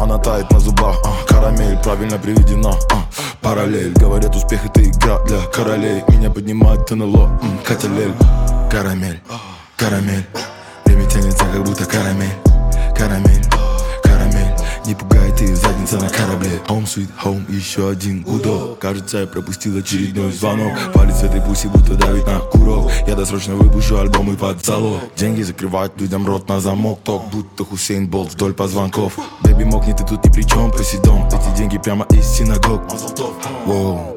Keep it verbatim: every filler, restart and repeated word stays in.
она тает на зубах. а, Карамель правильно приведена. а, Параллель, говорят, успех это игра для королей. Меня поднимает НЛО, м, Катя Лель. Карамель, карамель, время тянется, как будто карамель. Карамель, карамель, не пугай ты, задница на корабле. Home sweet home, еще один гудок. Кажется, я пропустил очередной звонок. Палец в этой пуси будто давит на курок. Я досрочно выпущу альбом и под залог. Деньги закрывают людям рот на замок. Ток, будто Хусейн Болт вдоль позвонков. Бэби, мокни, ты тут ни при чем, Посейдон. Эти деньги прямо из синагог. Воу.